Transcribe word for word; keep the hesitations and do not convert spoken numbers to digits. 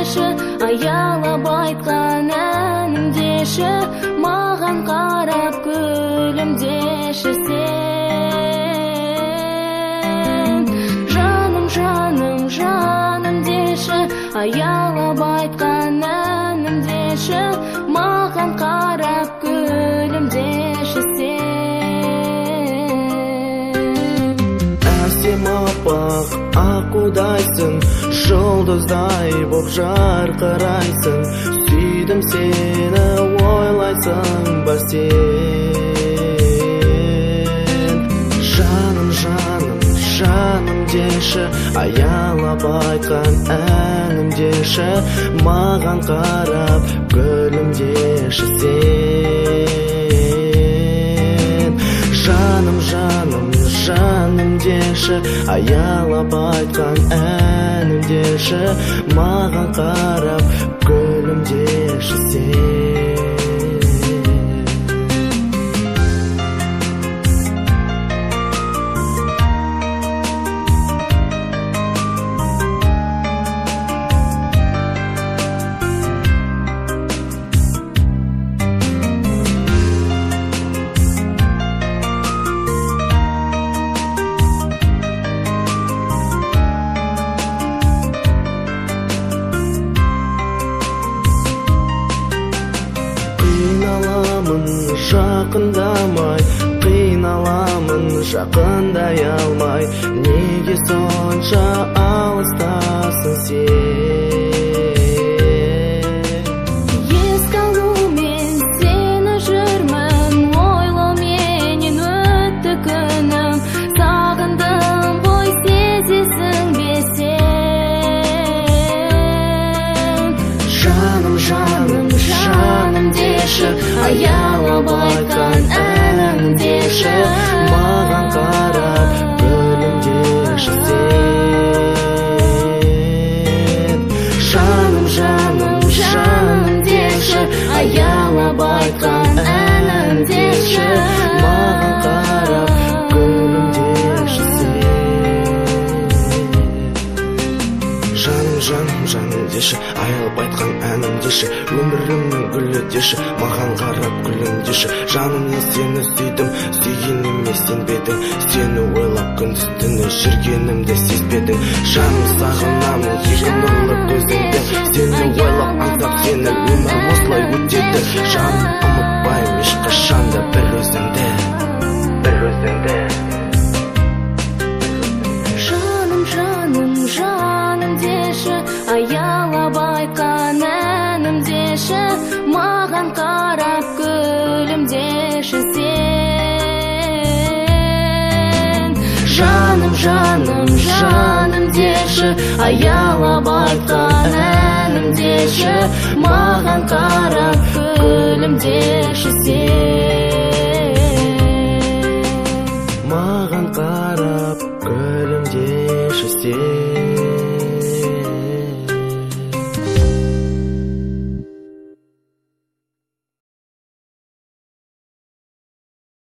деші, аялап айтқан әнім деші, маған қарап күлімдеші сен. Жаным, жаным, жаным деші, аялап айтқан әнім деші, маған қарап күлімдеші сен. Әсем аппақ аққудайсың, жұлдыздай боп жарқырайсың, сүйдім сені ойлайсың ба сен. Жаным, жаным, жаным деші, аялап айтқан әнім деші, маған қарап күлімдеші сен. Жаным, жаным, жаным деші, аялап айтқан әнім деші, маған қарап күлімдеші сен. Жақындамай, қиналамын жақындай алмай, неге сонша алыстасың сен. Еске алумен сені жүрмін, ойлауменен өтті күнім, сағындым ғой сезесің бе сен. Жаным, жаным, жаным деші, аялап айтқан әнім деші, маған қарап күлімдеші сен. Жаным, жаным, жаным деші, аялап айтқан әнім деші, маған қарап күлімдеші сен. Жаным, жаным, жаным деші, аялап айтқан әнім деші, өмірімнің гүлі деші, маған қарап күлімдеші. Жаным, мен сені сүйдім, сүйгеніме сенбедің, сені ойлап күндіз-түні жүргенімді сезбедің. Жаным, сағынамын екі нұрлы көзіңді, сені ойлап аңсап сені өмір осылай өтеді. Жаным, ұмытпаймын ешқашанда бір өзіңді, бір өзіңді. Жаным, жаным, жаным деші, аялап айтқан әнім деші, маған қарап күлімдеші сен. Жаным, жаным, жаным деші, аялап айтқан әнім деші, маған қарап күлімдеші сен. Маған қарап күлімдеші сен.